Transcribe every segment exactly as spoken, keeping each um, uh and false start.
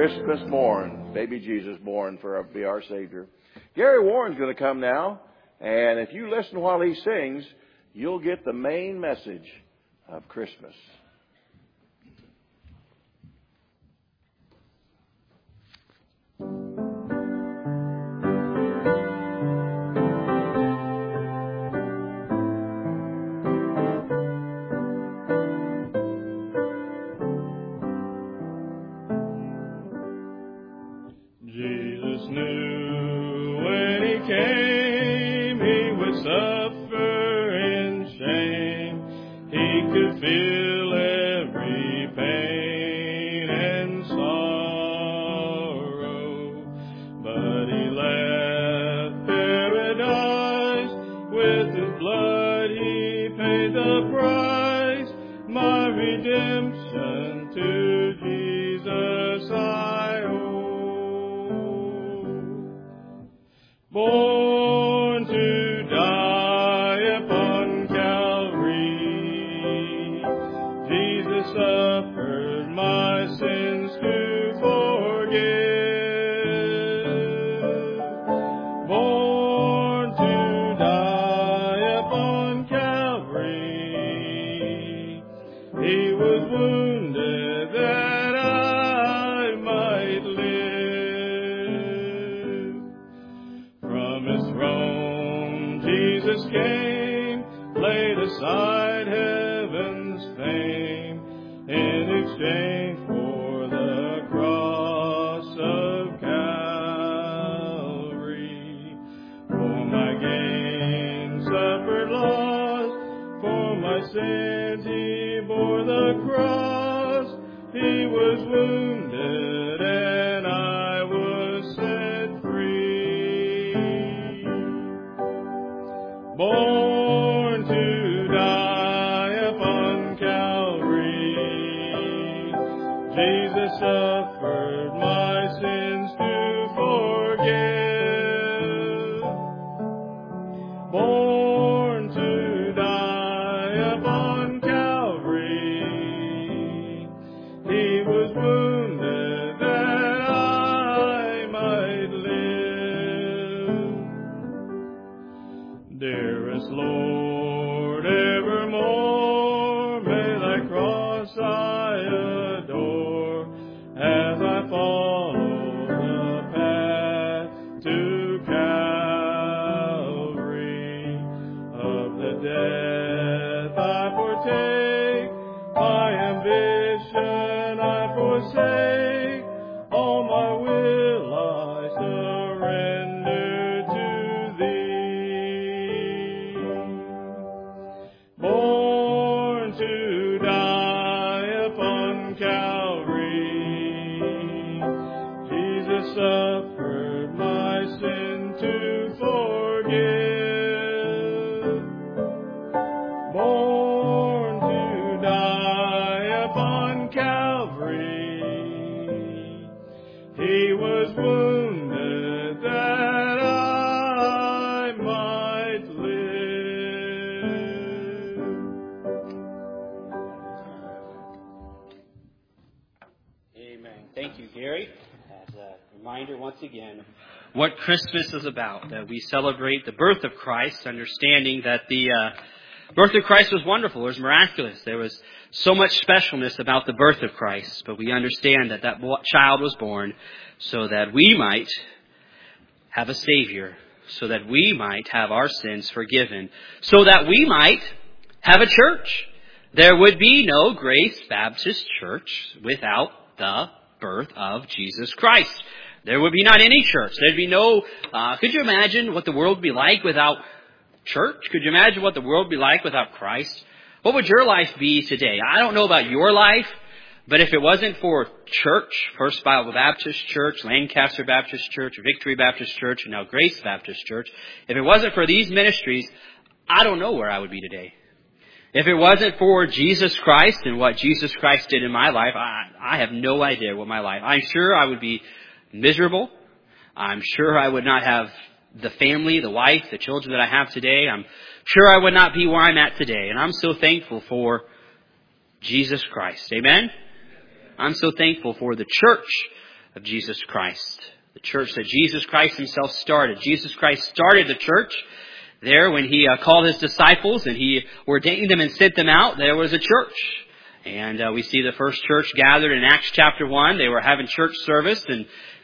Christmas born, baby Jesus born for be our Savior. Gary Warren's going to come now, and if you listen while he sings, you'll get the main message of Christmas. Jesus knew when he came he would suffer in shame. He could feel every pain and sorrow, but he left paradise. With his blood he paid the price. My redemption to Jesus I owe. Born to die upon Calvary, Jesus suffered my sins to forgive. Born to die upon Calvary, he was wounded that I might live. From his throne Jesus came, laid aside heaven's fame, in exchange for the cross of Calvary. For my gain suffered loss, for my sins he bore the cross. He was wounded and I was set free. Born to die upon Calvary, Jesus suffered my sins to forgive. Born to die upon Calvary, he was wounded that I might live. Dearest Lord, evermore may thy cross I adore, as I follow the path to Calvary. Of the death I partake, my ambition I forsake, all my will I surrender to thee. Born to die upon Calvary, Jesus suffered my sin to forgive. Born to die upon Calvary, he was wounded that I might live. Amen. Thank you, Gary. As a reminder once again what Christmas is about, that we celebrate the birth of Christ, understanding that the uh, birth of Christ was wonderful, it was miraculous. There was so much specialness about the birth of Christ, but we understand that that child was born so that we might have a Savior, so that we might have our sins forgiven, so that we might have a church. There would be no Grace Baptist Church without the birth of Jesus Christ. There would be not any church. There'd be no, uh, could you imagine what the world would be like without church? Could you imagine what the world would be like without Christ? What would your life be today? I don't know about your life, but if it wasn't for church, First Bible Baptist Church, Lancaster Baptist Church, Victory Baptist Church, and now Grace Baptist Church, if it wasn't for these ministries, I don't know where I would be today. If it wasn't for Jesus Christ and what Jesus Christ did in my life, I, I have no idea what my life. I'm sure I would be miserable. I'm sure I would not have the family, the wife, the children that I have today. I'm sure I would not be where I'm at today. And I'm so thankful for Jesus Christ. Amen? I'm so thankful for the church of Jesus Christ. The church that Jesus Christ himself started. Jesus Christ started the church there when he uh, called his disciples and he ordained them and sent them out. There was a church. And uh, we see the first church gathered in Acts chapter one. They were having church service. And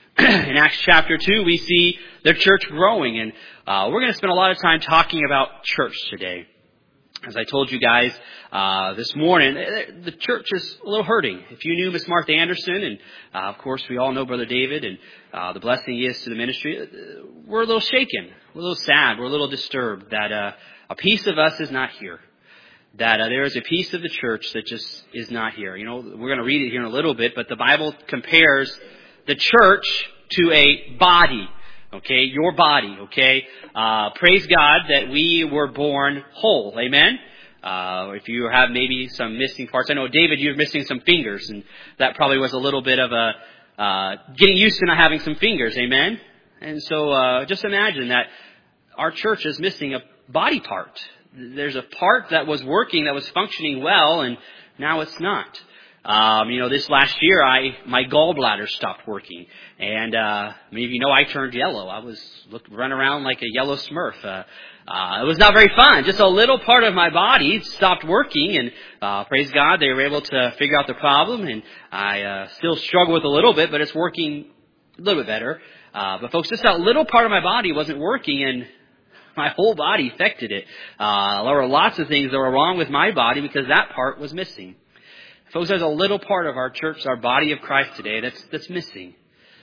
in Acts chapter two, we see the church growing. And uh, we're going to spend a lot of time talking about church today. As I told you guys uh, this morning, the church is a little hurting. If you knew Miss Martha Anderson, and uh, of course we all know Brother David, and uh, the blessing he is to the ministry, we're a little shaken, we're a little sad, we're a little disturbed that uh, a piece of us is not here. That uh, there is a piece of the church that just is not here. You know, we're going to read it here in a little bit, but the Bible compares the church to a body. Okay, your body, okay? Uh, praise God that we were born whole, amen? Uh, if you have maybe some missing parts. I know, David, you're missing some fingers, and that probably was a little bit of a uh, getting used to not having some fingers, amen? And so uh, just imagine that our church is missing a body part. There's a part that was working, that was functioning well, and now it's not. Um, you know, this last year, I my gallbladder stopped working, and uh, maybe you know I turned yellow. I was looked run around like a yellow Smurf. Uh, uh, it was not very fun. Just a little part of my body stopped working, and uh, praise God, they were able to figure out the problem. And I uh, still struggle with a little bit, but it's working a little bit better. Uh, but folks, just that little part of my body wasn't working, and my whole body affected it. Uh, there were lots of things that were wrong with my body because that part was missing. Folks, there's a little part of our church, our body of Christ today, that's that's missing.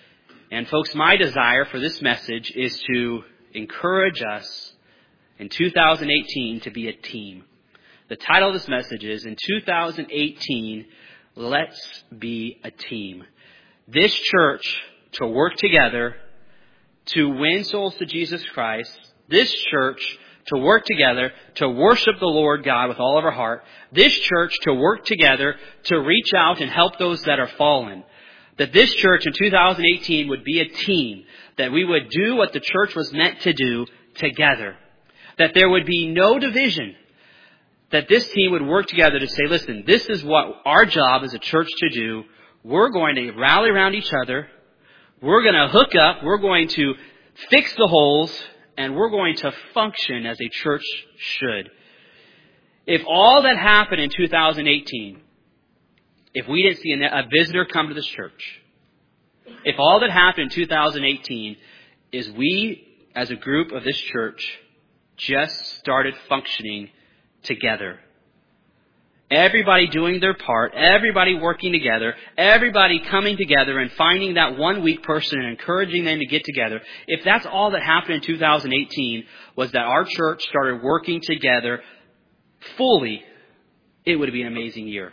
And folks, my desire for this message is to encourage us in two thousand eighteen to be a team. The title of this message is, in two thousand eighteen, let's be a team. This church to work together to win souls to Jesus Christ. This church to work together, to worship the Lord God with all of our heart. This church to work together, to reach out and help those that are fallen. That this church in two thousand eighteen would be a team. That we would do what the church was meant to do together. That there would be no division. That this team would work together to say, listen, this is what our job as a church to do. We're going to rally around each other. We're going to hook up. We're going to fix the holes. And we're going to function as a church should. If all that happened in two thousand eighteen, if we didn't see a visitor come to this church, if all that happened in two thousand eighteen is we, as a group of this church, just started functioning together. Everybody doing their part, everybody working together, everybody coming together and finding that one weak person and encouraging them to get together. If that's all that happened in two thousand eighteen was that our church started working together fully, it would be an amazing year.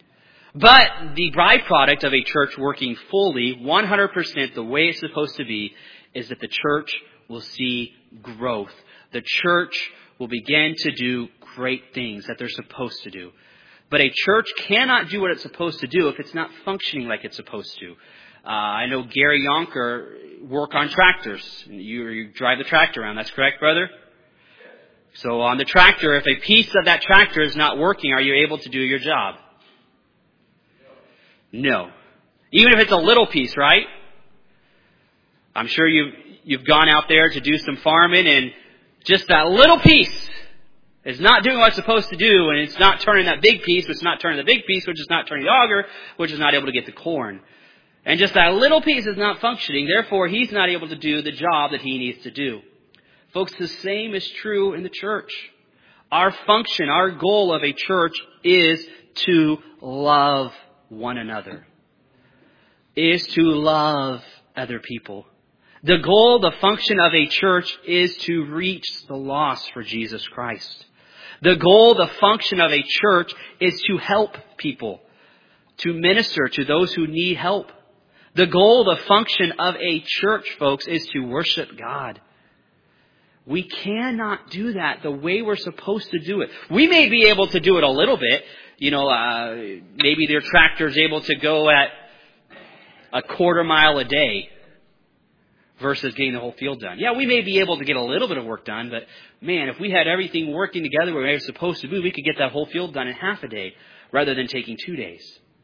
But the byproduct of a church working fully, one hundred percent the way it's supposed to be, is that the church will see growth. The church will begin to do great things that they're supposed to do. But a church cannot do what it's supposed to do if it's not functioning like it's supposed to. Uh, I know Gary Yonker work on tractors. You, you drive the tractor around. That's correct, brother? So on the tractor, if a piece of that tractor is not working, are you able to do your job? No. Even if it's a little piece, right? I'm sure you've, you've gone out there to do some farming and just that little piece is not doing what it's supposed to do, and it's not turning that big piece, which is not turning the big piece, which is not turning the auger, which is not able to get the corn. And just that little piece is not functioning, therefore he's not able to do the job that he needs to do. Folks, the same is true in the church. Our function, our goal of a church is to love one another. Is to love other people. The goal, the function of a church is to reach the lost for Jesus Christ. The goal, the function of a church is to help people, to minister to those who need help. The goal, the function of a church, folks, is to worship God. We cannot do that the way we're supposed to do it. We may be able to do it a little bit. You know, uh, maybe their tractor's able to go at a quarter mile a day versus getting the whole field done. Yeah, we may be able to get a little bit of work done, but man, if we had everything working together where we were supposed to be, we could get that whole field done in half a day rather than taking two days.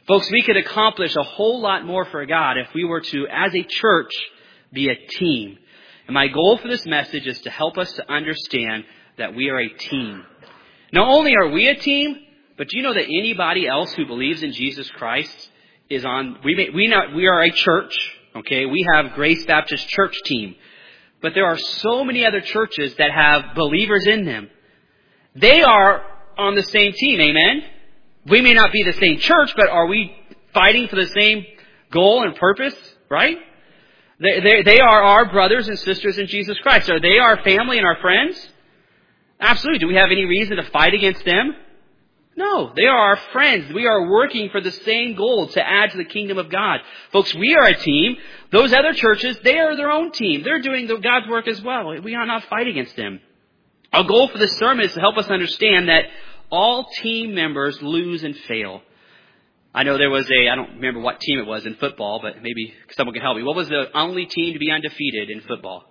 Folks, we could accomplish a whole lot more for God if we were to, as a church, be a team. And my goal for this message is to help us to understand that we are a team. Not only are we a team, but do you know that anybody else who believes in Jesus Christ is on, we may, we not, we are a church, okay? We have Grace Baptist Church team. But there are so many other churches that have believers in them. They are on the same team, amen? We may not be the same church, but are we fighting for the same goal and purpose, right? They, they, they are our brothers and sisters in Jesus Christ. Are they our family and our friends? Absolutely. Do we have any reason to fight against them? No, they are our friends. We are working for the same goal, to add to the kingdom of God. Folks, we are a team. Those other churches, they are their own team. They're doing God's work as well. We are not fighting against them. Our goal for this sermon is to help us understand that all team members lose and fail. I know there was a, I don't remember what team it was in football, but maybe someone can help me. What was the only team to be undefeated in football?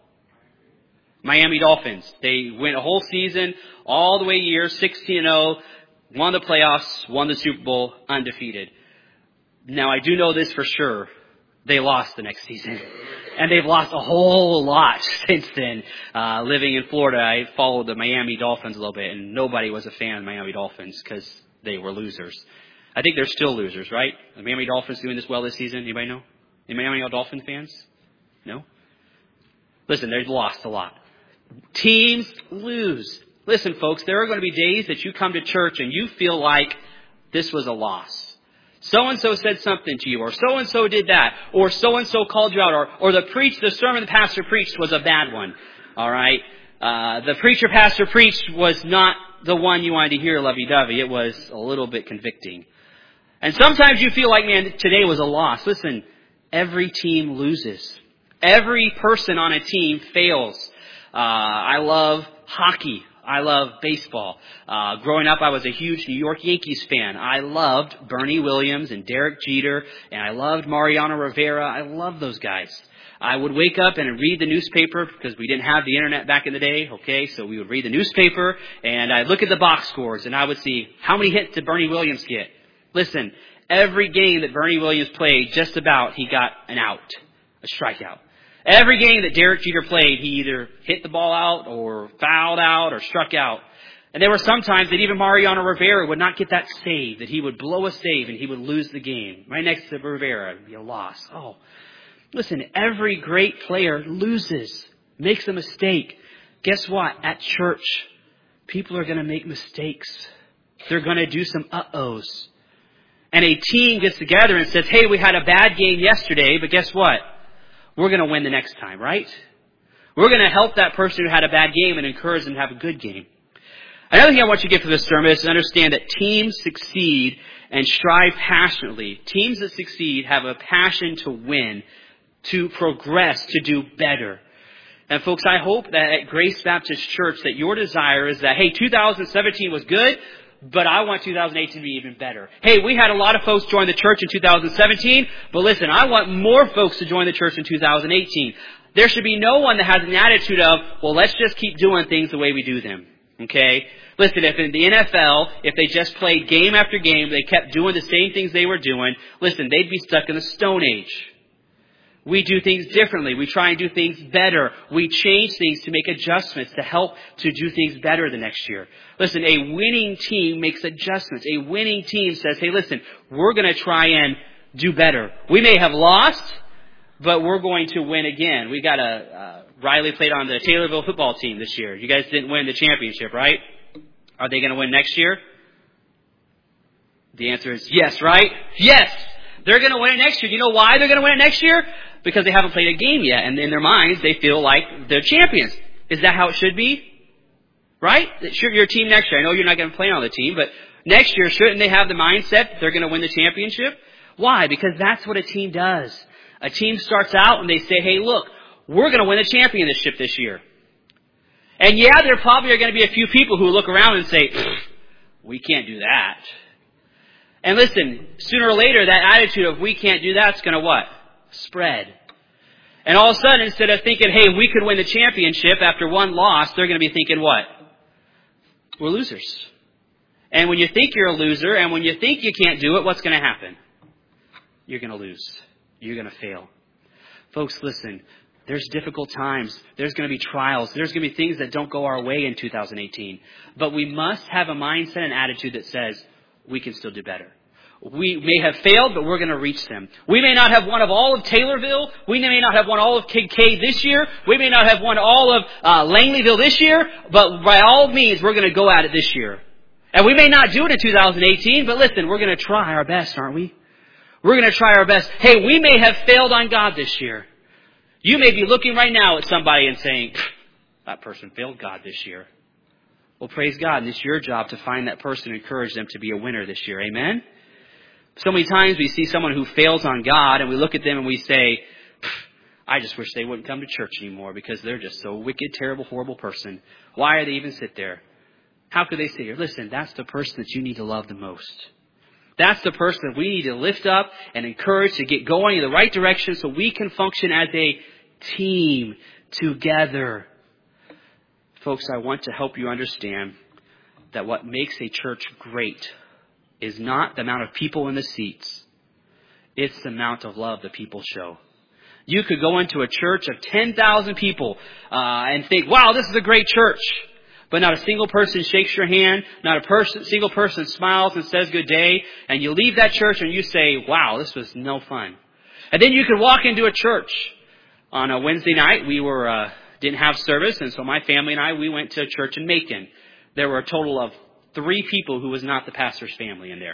Miami Dolphins. They went a whole season, all the way year, sixteen and oh, won the playoffs, won the Super Bowl, undefeated. Now, I do know this for sure. They lost the next season. And they've lost a whole lot since then. Uh, living in Florida, I followed the Miami Dolphins a little bit, and nobody was a fan of Miami Dolphins because they were losers. I think they're still losers, right? The Miami Dolphins doing this well this season? Anybody know? Any Miami Dolphin fans? No? Listen, they've lost a lot. Teams lose. Listen, folks, there are going to be days that you come to church and you feel like this was a loss. So-and-so said something to you, or so-and-so did that, or so-and-so called you out, or, or the preach, the sermon the pastor preached was a bad one. All right? Uh, the preacher pastor preached was not the one you wanted to hear lovey-dovey. It was a little bit convicting. And sometimes you feel like, man, today was a loss. Listen, every team loses. Every person on a team fails. Uh, I love hockey. I love baseball. Uh, growing up, I was a huge New York Yankees fan. I loved Bernie Williams and Derek Jeter, and I loved Mariano Rivera. I loved those guys. I would wake up and read the newspaper because we didn't have the internet back in the day, okay? So we would read the newspaper, and I'd look at the box scores, and I would see how many hits did Bernie Williams get. Listen, every game that Bernie Williams played, just about, he got an out, a strikeout. Every game that Derek Jeter played, he either hit the ball out or fouled out or struck out. And there were some times that even Mariano Rivera would not get that save, that he would blow a save and he would lose the game. Right next to Rivera, it would be a loss. Oh, listen, every great player loses, makes a mistake. Guess what? At church, people are going to make mistakes. They're going to do some uh-ohs. And a team gets together and says, hey, we had a bad game yesterday, but guess what? We're going to win the next time, right? We're going to help that person who had a bad game and encourage them to have a good game. Another thing I want you to get from this sermon is to understand that teams succeed and strive passionately. Teams that succeed have a passion to win, to progress, to do better. And folks, I hope that at Grace Baptist Church that your desire is that, hey, two thousand seventeen was good, but I want two thousand eighteen to be even better. Hey, we had a lot of folks join the church in two thousand seventeen, but listen, I want more folks to join the church in two thousand eighteen. There should be no one that has an attitude of, well, let's just keep doing things the way we do them. Okay? Listen, if in the N F L, if they just played game after game, they kept doing the same things they were doing, listen, they'd be stuck in the Stone Age. We do things differently. We try and do things better. We change things to make adjustments to help to do things better the next year. Listen, a winning team makes adjustments. A winning team says, hey, listen, we're going to try and do better. We may have lost, but we're going to win again. We got a, uh, Riley played on the Taylorville football team this year. You guys didn't win the championship, right? Are they going to win next year? The answer is yes, right? Yes! They're going to win it next year. You know why they're going to win it next year? Because they haven't played a game yet. And in their minds, they feel like they're champions. Is that how it should be? Right? Sure, your team next year. I know you're not going to play on the team, but next year, shouldn't they have the mindset that they're going to win the championship? Why? Because that's what a team does. A team starts out and they say, hey, look, we're going to win the championship this year. And yeah, there probably are going to be a few people who look around and say, we can't do that. And listen, sooner or later, that attitude of we can't do that's going to what? Spread. And all of a sudden, instead of thinking, hey, we could win the championship after one loss, they're going to be thinking what? We're losers. And when you think you're a loser and when you think you can't do it, what's going to happen? you're going to lose. You're going to fail. Folks, listen, there's difficult times. There's going to be trials. There's going to be things that don't go our way in two thousand eighteen. But we must have a mindset and attitude that says we can still do better. We may have failed, but we're going to reach them. We may not have won of all of Taylorville. We may not have won all of Kincaid this year. We may not have won all of uh, Langleyville this year. But by all means, we're going to go at it this year. And we may not do it in two thousand eighteen, but listen, we're going to try our best, aren't we? We're going to try our best. Hey, we may have failed on God this year. You may be looking right now at somebody and saying, that person failed God this year. Well, praise God. And it's your job to find that person and encourage them to be a winner this year. Amen? So many times we see someone who fails on God and we look at them and we say, I just wish they wouldn't come to church anymore because they're just so wicked, terrible, horrible person. Why are they even sit there? How could they sit here? Listen, that's the person that you need to love the most. That's the person that we need to lift up and encourage to get going in the right direction so we can function as a team together. Folks, I want to help you understand that what makes a church great is not the amount of people in the seats. It's the amount of love that people show. You could go into a church of ten thousand people uh, and think, wow, this is a great church. But not a single person shakes your hand. Not a person, single person smiles and says good day. And you leave that church and you say, wow, this was no fun. And then you could walk into a church. On a Wednesday night, we were uh, didn't have service. And so my family and I, we went to a church in Macon. There were a total of three people who was not the pastor's family in there.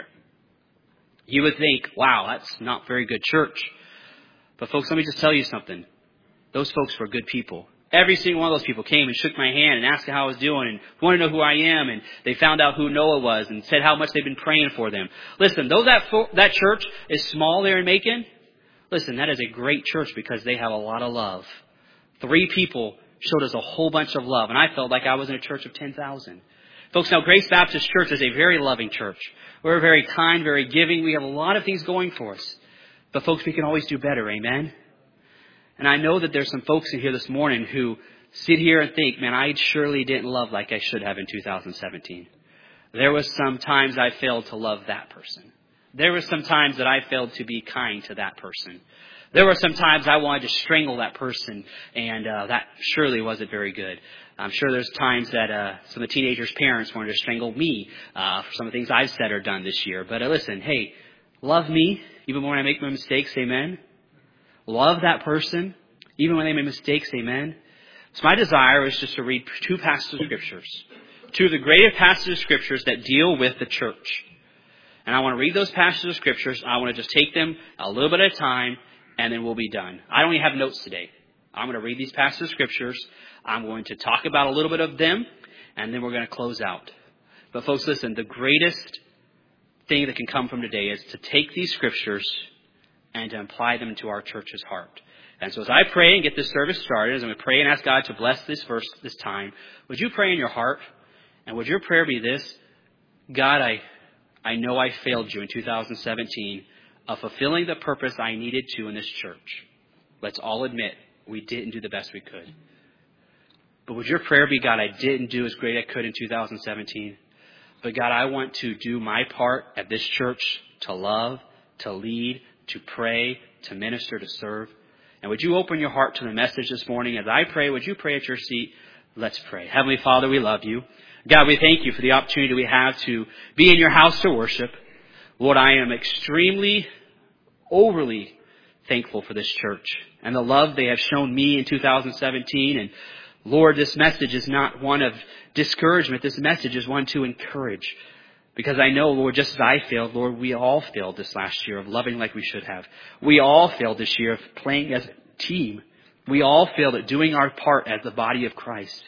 You would think, wow, that's not very good church. But folks, let me just tell you something. Those folks were good people. Every single one of those people came and shook my hand and asked how I was doing and wanted to know who I am. And they found out who Noah was and said how much they've been praying for them. Listen, though that that church is small there in Macon, listen, that is a great church because they have a lot of love. Three people showed us a whole bunch of love. And I felt like I was in a church of ten thousand. Folks, now Grace Baptist Church is a very loving church. We're very kind, very giving. We have a lot of things going for us. But folks, we can always do better. Amen? And I know that there's some folks in here this morning who sit here and think, man, I surely didn't love like I should have in two thousand seventeen. There was some times I failed to love that person. There were some times that I failed to be kind to that person. There were some times I wanted to strangle that person, and uh, that surely wasn't very good. I'm sure there's times that uh, some of the teenagers' parents wanted to strangle me uh, for some of the things I've said or done this year. But uh, listen, hey, love me even when I make my mistakes, amen? Love that person, even when they make mistakes, amen? So my desire is just to read two passages of Scriptures. Two of the greatest passages of Scriptures that deal with the church. And I want to read those passages of Scriptures. I want to just take them a little bit at a time, and then we'll be done. I don't even have notes today. I'm going to read these passages of Scriptures. I'm going to talk about a little bit of them, and then we're going to close out. But folks, listen, the greatest thing that can come from today is to take these Scriptures and to apply them to our church's heart. And so as I pray and get this service started, as I'm going to pray and ask God to bless this verse this time, would you pray in your heart? And would your prayer be this? God, I, I know I failed you in two thousand seventeen of fulfilling the purpose I needed to in this church. Let's all admit we didn't do the best we could. But would your prayer be, God, I didn't do as great as I could in two thousand seventeen. But God, I want to do my part at this church to love, to lead, to pray, to minister, to serve. And would you open your heart to the message this morning? As I pray, would you pray at your seat? Let's pray. Heavenly Father, we love you. God, we thank you for the opportunity we have to be in your house to worship. Lord, I am extremely, overly thankful for this church and the love they have shown me in two thousand seventeen. And Lord, this message is not one of discouragement. This message is one to encourage. Because I know, Lord, just as I failed, Lord, we all failed this last year of loving like we should have. We all failed this year of playing as a team. We all failed at doing our part as the body of Christ.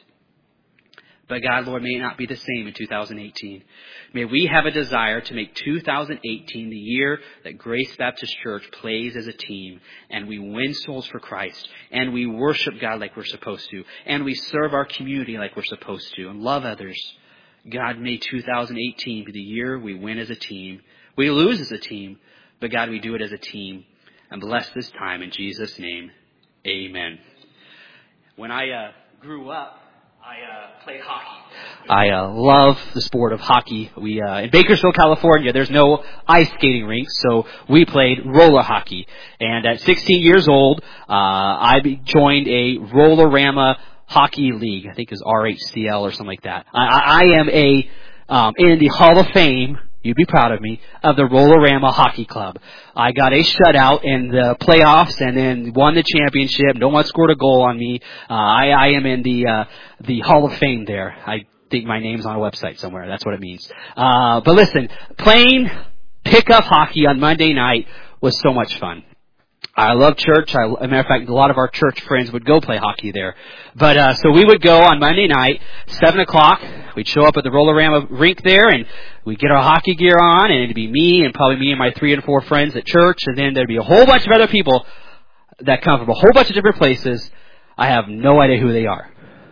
But God, Lord, may it not be the same in two thousand eighteen. May we have a desire to make two thousand eighteen the year that Grace Baptist Church plays as a team, and we win souls for Christ, and we worship God like we're supposed to, and we serve our community like we're supposed to, and love others. God, may two thousand eighteen be the year we win as a team. We lose as a team, but God, we do it as a team. And bless this time in Jesus' name. Amen. When I uh, grew up, I uh, played hockey. I uh, love the sport of hockey. We uh, in Bakersfield, California, there's no ice skating rinks, so we played roller hockey. And at sixteen years old, uh, I joined a Rollerama Hockey League. I think it was R H C L or something like that. I, I am a um, in the Hall of Fame. You'd be proud of me, of the Rollerama Hockey Club. I got a shutout in the playoffs and then won the championship. No one scored a goal on me. Uh, I, I am in the uh, the Hall of Fame there. I think my name's on a website somewhere. That's what it means. Uh, but listen, playing pickup hockey on Monday night was so much fun. I love church. I, as a matter of fact, a lot of our church friends would go play hockey there. But uh, so we would go on Monday night, seven o'clock. We'd show up at the Rollerama rink there, and we'd get our hockey gear on, and it'd be me and probably me and my three and four friends at church, and then there'd be a whole bunch of other people that come from a whole bunch of different places. I have no idea who they are.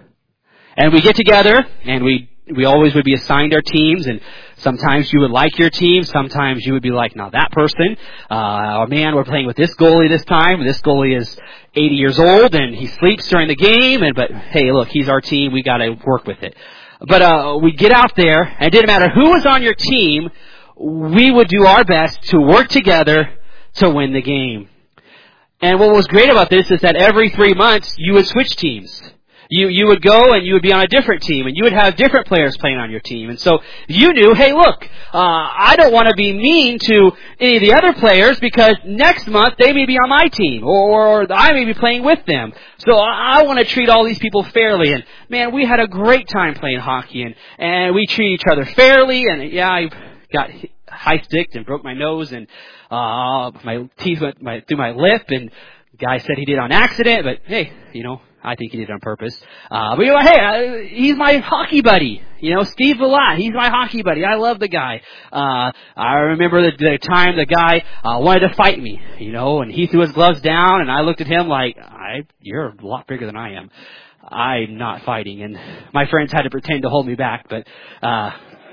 And we get together, and we we always would be assigned our teams, and sometimes you would like your team, sometimes you would be like, now that person, uh, oh man, we're playing with this goalie this time, this goalie is eighty years old, and he sleeps during the game, and but hey, look, he's our team, we gotta work with it. But uh, we'd get out there, and it didn't matter who was on your team, we would do our best to work together to win the game. And what was great about this is that every three months, you would switch teams. You you would go and you would be on a different team, and you would have different players playing on your team. And so you knew, hey, look, uh, I don't want to be mean to any of the other players because next month they may be on my team, or, or I may be playing with them. So I, I want to treat all these people fairly. And man, we had a great time playing hockey, and, and we treat each other fairly. And yeah, I got high sticked and broke my nose, and uh, my teeth went my, through my lip, and the guy said he did it on accident, but hey, you know, I think he did it on purpose. Uh, but you know, hey, uh, he's my hockey buddy. You know, Steve Villat, he's my hockey buddy. I love the guy. Uh, I remember the, the time the guy uh, wanted to fight me, you know, and he threw his gloves down, and I looked at him like, I, you're a lot bigger than I am. I'm not fighting. And my friends had to pretend to hold me back, but uh,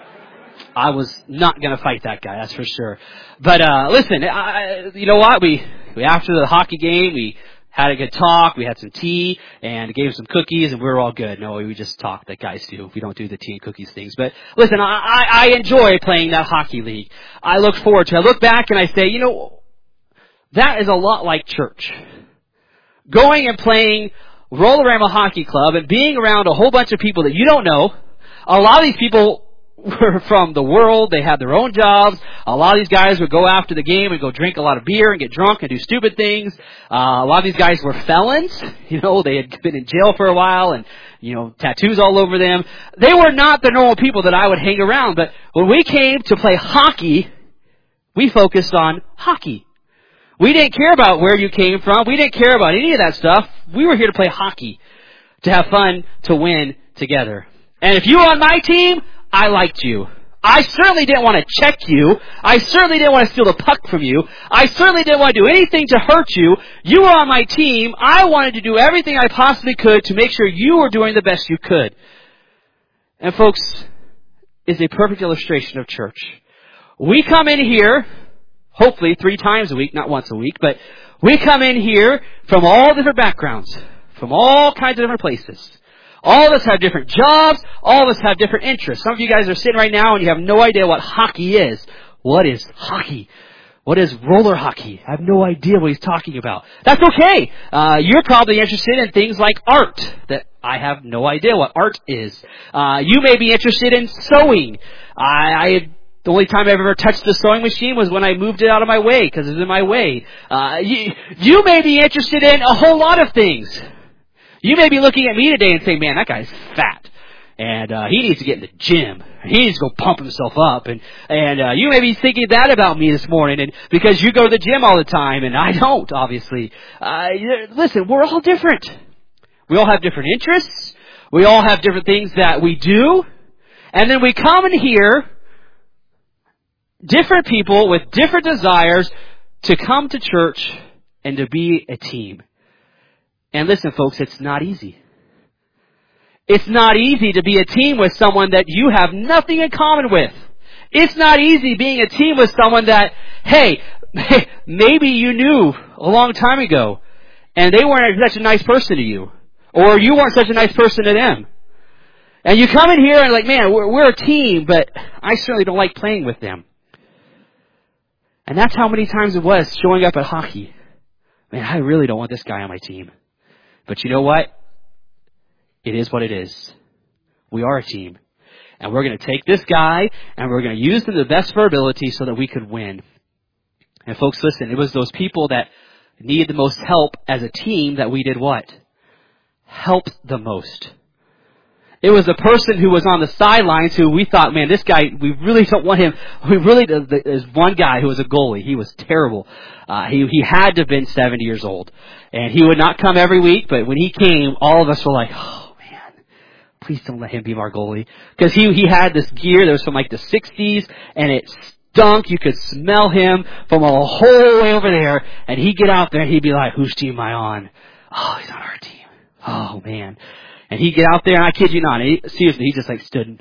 I was not going to fight that guy, that's for sure. But uh, listen, I, you know what? We, we after the hockey game, we had a good talk, we had some tea, and gave some cookies, and we were all good. No, we just talked like guys do. We don't do the tea and cookies things. But listen, I, I enjoy playing that hockey league. I look forward to it. I look back and I say, you know, that is a lot like church. Going and playing Rollerama Hockey Club and being around a whole bunch of people that you don't know. A lot of these people were from the world. They had their own jobs. A lot of these guys would go after the game and go drink a lot of beer and get drunk and do stupid things. Uh, a lot of these guys were felons. You know, they had been in jail for a while and, you know, tattoos all over them. They were not the normal people that I would hang around. But when we came to play hockey, we focused on hockey. We didn't care about where you came from. We didn't care about any of that stuff. We were here to play hockey, to have fun, to win together. And if you were on my team, I liked you. I certainly didn't want to check you. I certainly didn't want to steal the puck from you. I certainly didn't want to do anything to hurt you. You were on my team. I wanted to do everything I possibly could to make sure you were doing the best you could. And folks, is a perfect illustration of church. We come in here, hopefully three times a week, not once a week, but we come in here from all different backgrounds, from all kinds of different places. All of us have different jobs. All of us have different interests. Some of you guys are sitting right now and you have no idea what hockey is. What is hockey? What is roller hockey? I have no idea what he's talking about. That's okay. Uh, you're probably interested in things like art. That I have no idea what art is. Uh, you may be interested in sewing. I, I The only time I've ever touched the sewing machine was when I moved it out of my way because it was in my way. Uh, you, you may be interested in a whole lot of things. You may be looking at me today and saying, man, that guy's fat. And uh, he needs to get in the gym. He needs to go pump himself up. And and uh, you may be thinking that about me this morning, and because you go to the gym all the time, and I don't, obviously. Uh, listen, we're all different. We all have different interests. We all have different things that we do. And then we come in here, different people with different desires, to come to church and to be a team. And listen, folks, it's not easy. It's not easy to be a team with someone that you have nothing in common with. It's not easy being a team with someone that, hey, maybe you knew a long time ago, and they weren't such a nice person to you, or you weren't such a nice person to them. And you come in here and like, man, we're, we're a team, but I certainly don't like playing with them. And that's how many times it was showing up at hockey. Man, I really don't want this guy on my team. But you know what? It is what it is. We are a team. And we're going to take this guy and we're going to use him to the best of our ability so that we could win. And folks, listen, it was those people that needed the most help as a team that we did what? Helped the most. It was the person who was on the sidelines who we thought, man, this guy, we really don't want him. We really, there's one guy who was a goalie. He was terrible. Uh, he, he had to have been seventy years old. And he would not come every week, but when he came, all of us were like, oh man, please don't let him be our goalie. Because he, he had this gear that was from like the sixties, and it stunk. You could smell him from a whole way over there. And he'd get out there and he'd be like, whose team am I on? Oh, he's on our team. Oh man. And he'd get out there, and I kid you not, he, seriously, he just like stood.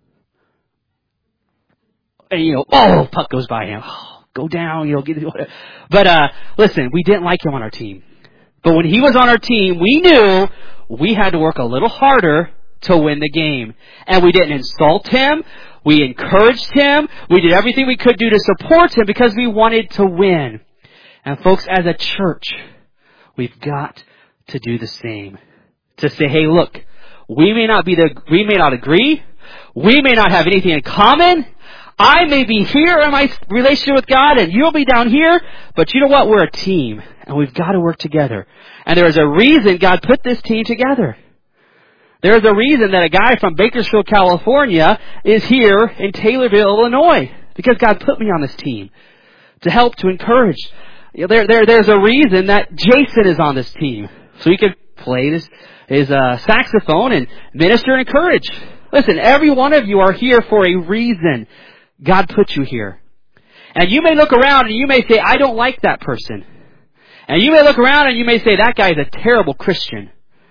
And, you know, oh, puck goes by him. Oh, go down, you know, get it. But, uh, listen, we didn't like him on our team. But when he was on our team, we knew we had to work a little harder to win the game. And we didn't insult him. We encouraged him. We did everything we could do to support him because we wanted to win. And folks, as a church, we've got to do the same. To say, hey, look, we may not be the, we may not agree. We may not have anything in common. I may be here in my relationship with God and you'll be down here. But you know what? We're a team and we've got to work together. And there is a reason God put this team together. There is a reason that a guy from Bakersfield, California is here in Taylorville, Illinois. Because God put me on this team to help, to encourage. There, there, there's a reason that Jason is on this team. So he could play this his uh, saxophone and minister and encourage. Listen, every one of you are here for a reason. God put you here. And you may look around and you may say, I don't like that person. And you may look around and you may say, that guy is a terrible Christian.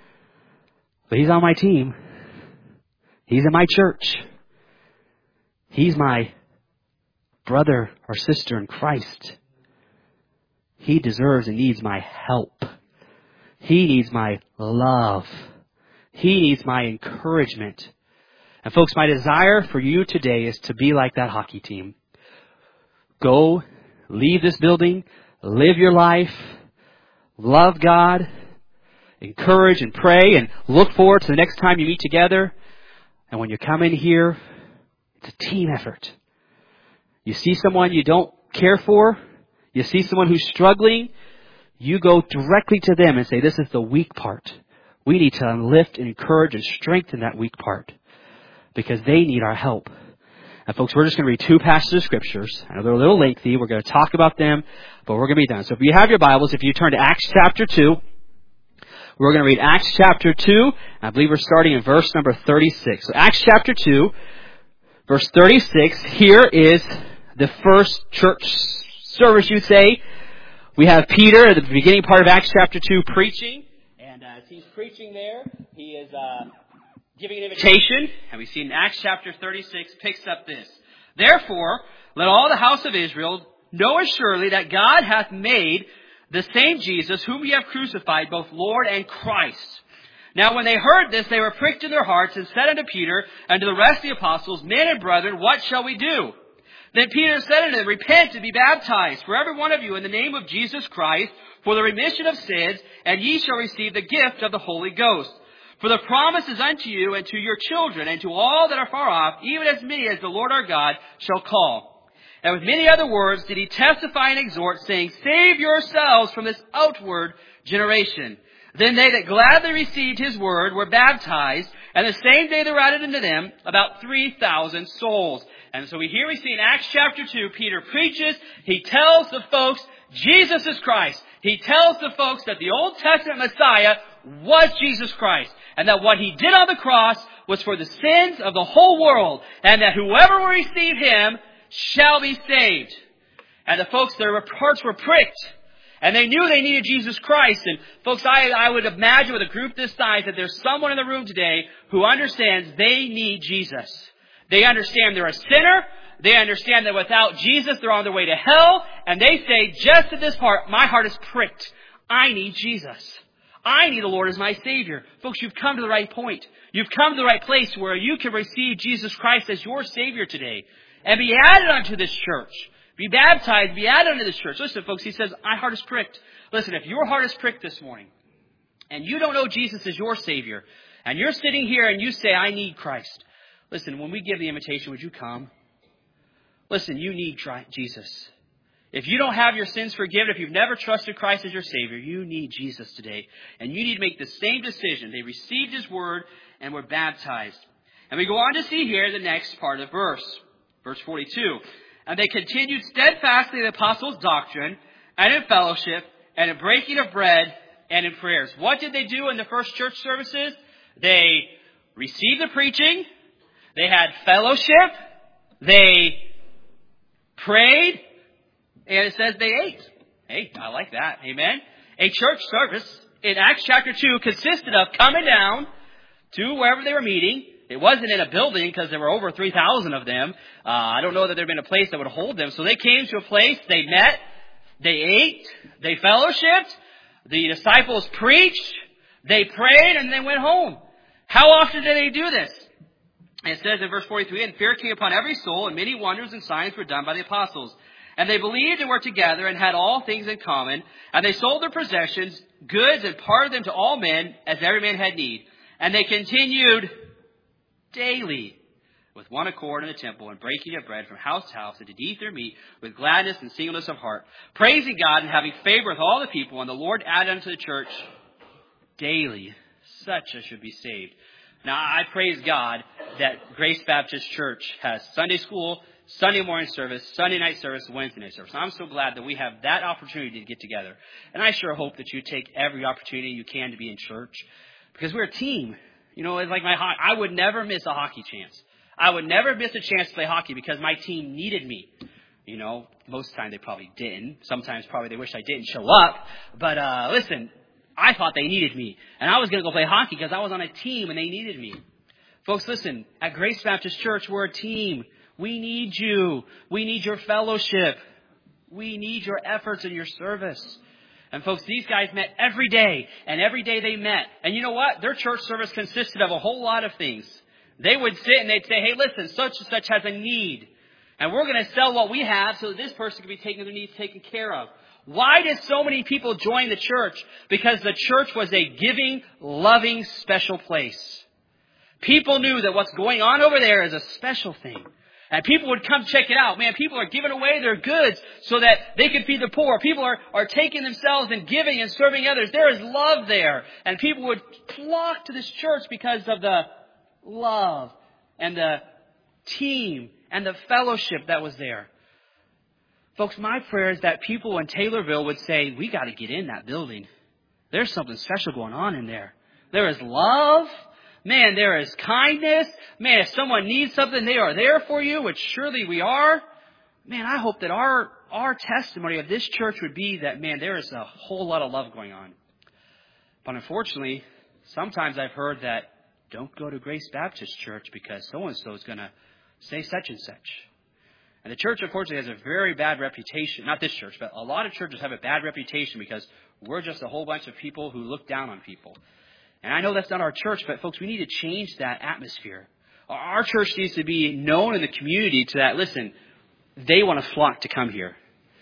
But he's on my team. He's in my church. He's my brother or sister in Christ. He deserves and needs my help. He needs my love. He needs my encouragement. And folks, my desire for you today is to be like that hockey team. Go, leave this building, live your life, love God, encourage and pray, and look forward to the next time you meet together. And when you come in here, it's a team effort. You see someone you don't care for, you see someone who's struggling, you go directly to them and say, this is the weak part. We need to lift and encourage and strengthen that weak part because they need our help. And folks, we're just going to read two passages of scriptures. I know they're a little lengthy. We're going to talk about them, but we're going to be done. So if you have your Bibles, if you turn to Acts chapter two, we're going to read Acts chapter two. I believe we're starting in verse number thirty-six. So Acts chapter two, verse thirty-six. Here is the first church service, you'd say. We have Peter at the beginning part of Acts chapter two preaching. And uh, as he's preaching there, he is uh, giving an invitation. And we see in Acts chapter thirty-six picks up this. Therefore, let all the house of Israel know assuredly that God hath made the same Jesus whom ye have crucified, both Lord and Christ. Now when they heard this, they were pricked in their hearts and said unto Peter and to the rest of the apostles, Men and brethren, what shall we do? Then Peter said unto them, Repent and be baptized, for every one of you, in the name of Jesus Christ, for the remission of sins, and ye shall receive the gift of the Holy Ghost. For the promise is unto you and to your children, and to all that are far off, even as many as the Lord our God shall call. And with many other words did he testify and exhort, saying, Save yourselves from this outward generation. Then they that gladly received his word were baptized, and the same day there were added unto them about three thousand souls. And so we here we see in Acts chapter two, Peter preaches, he tells the folks, Jesus is Christ. He tells the folks that the Old Testament Messiah was Jesus Christ, and that what he did on the cross was for the sins of the whole world, and that whoever will receive him shall be saved. And the folks, their hearts were pricked. And they knew they needed Jesus Christ. And folks, I, I would imagine with a group this size that there's someone in the room today who understands they need Jesus. They understand they're a sinner. They understand that without Jesus, they're on their way to hell. And they say, just at this part, my heart is pricked. I need Jesus. I need the Lord as my Savior. Folks, you've come to the right point. You've come to the right place where you can receive Jesus Christ as your Savior today and be added unto this church. Be baptized, be added unto this church. Listen, folks, he says, my heart is pricked. Listen, if your heart is pricked this morning and you don't know Jesus as your Savior and you're sitting here and you say, I need Christ. Listen, when we give the invitation, would you come? Listen, you need Jesus. If you don't have your sins forgiven, if you've never trusted Christ as your Savior, you need Jesus today. And you need to make the same decision. They received His word and were baptized. And we go on to see here the next part of the verse. Verse forty-two. And they continued steadfastly in the apostles' doctrine and in fellowship and in breaking of bread and in prayers. What did they do in the first church services? They received the preaching. They had fellowship. They prayed. And it says they ate. Hey, I like that. Amen. A church service in Acts chapter two consisted of coming down to wherever they were meeting. It wasn't in a building because there were over three thousand of them. Uh, I don't know that there had been a place that would hold them. So they came to a place, they met, they ate, they fellowshiped, the disciples preached, they prayed, and they went home. How often did they do this? And it says in verse forty-three, and fear came upon every soul, and many wonders and signs were done by the apostles. And they believed and were together and had all things in common. And they sold their possessions, goods, and parted them to all men as every man had need. And they continued daily with one accord in the temple and breaking of bread from house to house and to eat their meat with gladness and singleness of heart, praising God and having favor with all the people. And the Lord added unto the church daily such as should be saved. Now, I praise God that Grace Baptist Church has Sunday school, Sunday morning service, Sunday night service, Wednesday night service. I'm so glad that we have that opportunity to get together. And I sure hope that you take every opportunity you can to be in church because we're a team. You know, it's like my ho- I would never miss a hockey chance. I would never miss a chance to play hockey because my team needed me. You know, most of the time they probably didn't. Sometimes probably they wish I didn't show up. But uh, listen, I thought they needed me. And I was going to go play hockey because I was on a team and they needed me. Folks, listen, at Grace Baptist Church, we're a team. We need you. We need your fellowship. We need your efforts and your service. And folks, these guys met every day. And every day they met. And you know what? Their church service consisted of a whole lot of things. They would sit and they'd say, hey, listen, such and such has a need. And we're going to sell what we have so that this person can be taken their needs taken care of. Why did so many people join the church? Because the church was a giving, loving, special place. People knew that what's going on over there is a special thing. And people would come check it out. Man, people are giving away their goods so that they can feed the poor. People are, are taking themselves and giving and serving others. There is love there. And people would flock to this church because of the love and the team and the fellowship that was there. Folks, my prayer is that people in Taylorville would say, we got to get in that building. There's something special going on in there. There is love. Man, there is kindness. Man, if someone needs something, they are there for you, which surely we are. Man, I hope that our, our testimony of this church would be that, man, there is a whole lot of love going on. But unfortunately, sometimes I've heard that don't go to Grace Baptist Church because so-and-so is going to say such and such. And the church, unfortunately, has a very bad reputation. Not this church, but a lot of churches have a bad reputation because we're just a whole bunch of people who look down on people. And I know that's not our church, but folks, we need to change that atmosphere. Our church needs to be known in the community to that, listen, they want to flock to come here.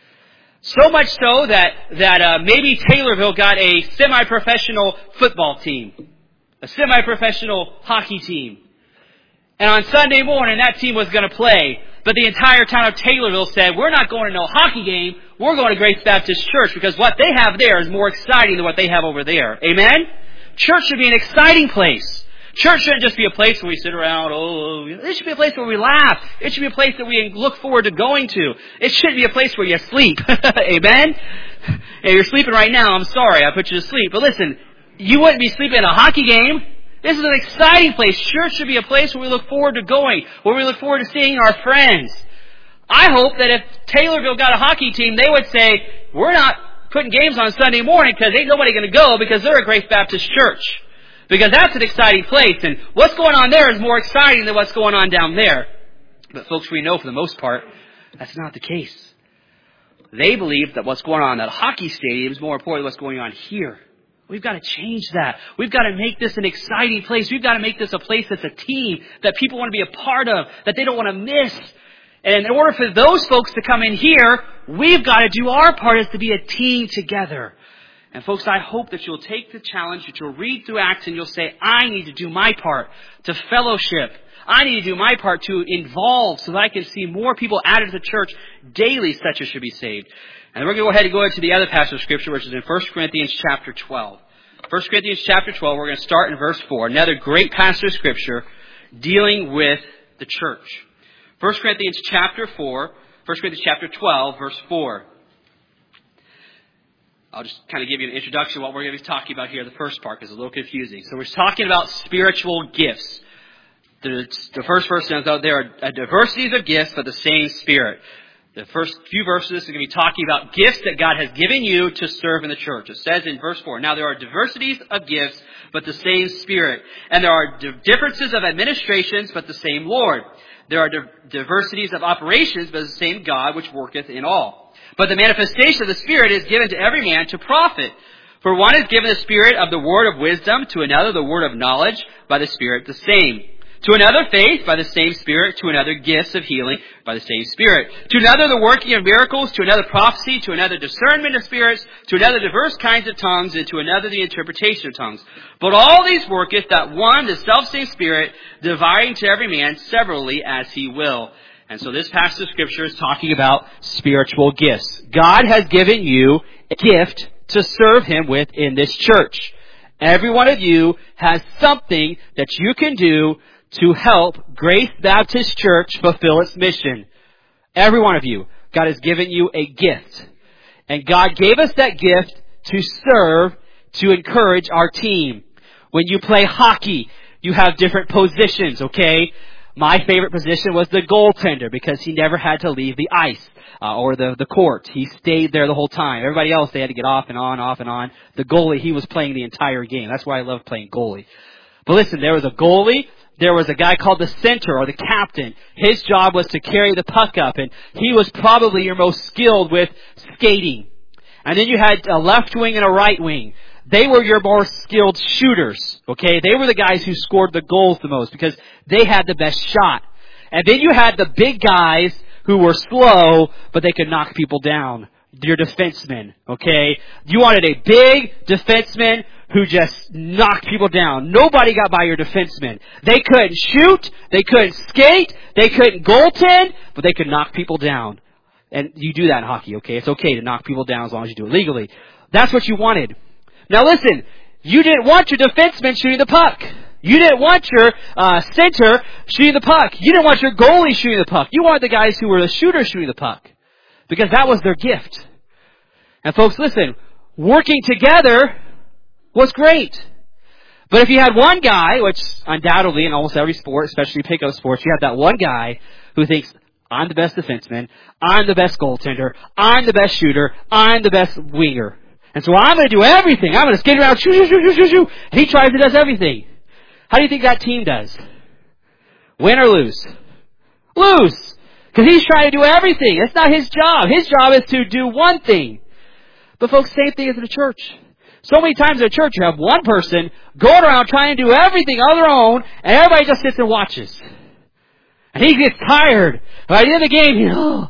So much so that, that uh, maybe Taylorville got a semi-professional football team, a semi-professional hockey team. And on Sunday morning, that team was going to play. But the entire town of Taylorville said, we're not going to no hockey game. We're going to Grace Baptist Church because what they have there is more exciting than what they have over there. Amen? Church should be an exciting place. Church shouldn't just be a place where we sit around. Oh, it should be a place where we laugh. It should be a place that we look forward to going to. It shouldn't be a place where you sleep. Amen? If you're sleeping right now, I'm sorry. I put you to sleep. But listen, you wouldn't be sleeping in a hockey game. This is an exciting place. Church should be a place where we look forward to going, where we look forward to seeing our friends. I hope that if Taylorville got a hockey team, they would say, we're not putting games on Sunday morning because ain't nobody going to go because they're a Grace Baptist Church. Because that's an exciting place. And what's going on there is more exciting than what's going on down there. But folks, we know for the most part, that's not the case. They believe that what's going on in that hockey stadium is more important than what's going on here. We've got to change that. We've got to make this an exciting place. We've got to make this a place that's a team that people want to be a part of, that they don't want to miss. And in order for those folks to come in here, we've got to do our part as to be a team together. And folks, I hope that you'll take the challenge, that you'll read through Acts and you'll say, I need to do my part to fellowship. I need to do my part to involve so that I can see more people added to the church daily such as should be saved. And we're going to go ahead and go into the other passage of Scripture, which is in First Corinthians chapter twelve. First Corinthians chapter twelve, we're going to start in verse four. Another great passage of Scripture dealing with the church. First Corinthians chapter four, First Corinthians chapter twelve, verse four. I'll just kind of give you an introduction of what we're going to be talking about here. The first part is a little confusing. So we're talking about spiritual gifts. The, the first verse says out there are diversities of gifts, but the same Spirit. The first few verses are going to be talking about gifts that God has given you to serve in the church. It says in verse four, now there are diversities of gifts, but the same Spirit. And there are differences of administrations, but the same Lord. There are diversities of operations, but the same God which worketh in all. But the manifestation of the Spirit is given to every man to profit. For one is given the Spirit of the word of wisdom, to another the word of knowledge, by the Spirit the same. To another faith, by the same Spirit. To another gifts of healing, by the same Spirit. To another the working of miracles. To another prophecy. To another discernment of spirits. To another diverse kinds of tongues. And to another the interpretation of tongues. But all these worketh that one, the selfsame Spirit, dividing to every man severally as he will. And so this passage of Scripture is talking about spiritual gifts. God has given you a gift to serve Him with in this church. Every one of you has something that you can do to help Grace Baptist Church fulfill its mission. Every one of you. God has given you a gift. And God gave us that gift to serve, to encourage our team. When you play hockey, you have different positions, okay? My favorite position was the goaltender because he never had to leave the ice uh, or the, the court. He stayed there the whole time. Everybody else, they had to get off and on, off and on. The goalie, he was playing the entire game. That's why I love playing goalie. But listen, there was a goalie. There was a guy called the center or the captain. His job was to carry the puck up, and he was probably your most skilled with skating. And then you had a left wing and a right wing. They were your more skilled shooters, okay? They were the guys who scored the goals the most because they had the best shot. And then you had the big guys who were slow, but they could knock people down. Your defensemen, okay? You wanted a big defenseman who just knocked people down. Nobody got by your defensemen. They couldn't shoot, they couldn't skate, they couldn't goaltend, but they could knock people down. And you do that in hockey, okay? It's okay to knock people down as long as you do it legally. That's what you wanted. Now listen, you didn't want your defenseman shooting the puck. You didn't want your uh, center shooting the puck. You didn't want your goalie shooting the puck. You wanted the guys who were the shooters shooting the puck. Because that was their gift. And folks, listen, working together was great. But if you had one guy, which undoubtedly in almost every sport, especially pickup sports, you have that one guy who thinks, I'm the best defenseman, I'm the best goaltender, I'm the best shooter, I'm the best winger. And so I'm going to do everything. I'm going to skate around, shoo, shoo, shoo, shoo, shoo, shoo. And he tries and does everything. How do you think that team does? Win or lose? Lose. Because he's trying to do everything. It's not his job. His job is to do one thing. But folks, same thing as in a church. So many times in a church, you have one person going around trying to do everything on their own, and everybody just sits and watches. And he gets tired. By the end of the game, you know,